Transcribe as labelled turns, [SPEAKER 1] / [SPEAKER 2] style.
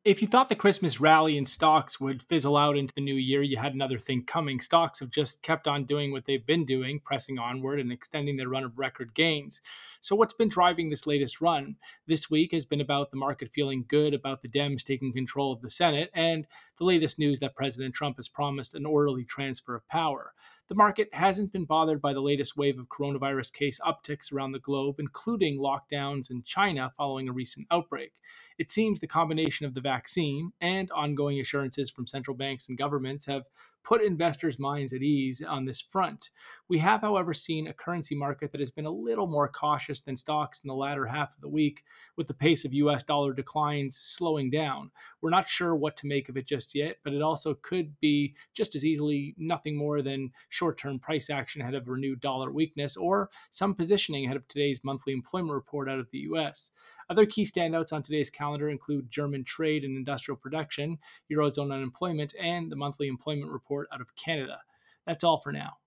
[SPEAKER 1] If you thought the Christmas rally in stocks would fizzle out into the new year, you had another thing coming. Stocks have just kept on doing what they've been doing, pressing onward and extending their run of record gains. So, what's been driving this latest run? This week has been about the market feeling good about the Dems taking control of the Senate and the latest news that President Trump has promised an orderly transfer of power. The market hasn't been bothered by the latest wave of coronavirus case upticks around the globe, including lockdowns in China following a recent outbreak. It seems the combination of the vaccine and ongoing assurances from central banks and governments have put investors' minds at ease on this front. We have, however, seen a currency market that has been a little more cautious than stocks in the latter half of the week, with the pace of US dollar declines slowing down. We're not sure what to make of it just yet, but it also could be just as easily nothing more than short term price action ahead of renewed dollar weakness or some positioning ahead of today's monthly employment report out of the US. Other key standouts on today's calendar include German trade and industrial production, Eurozone unemployment, and the monthly employment report out of Canada. That's all for now.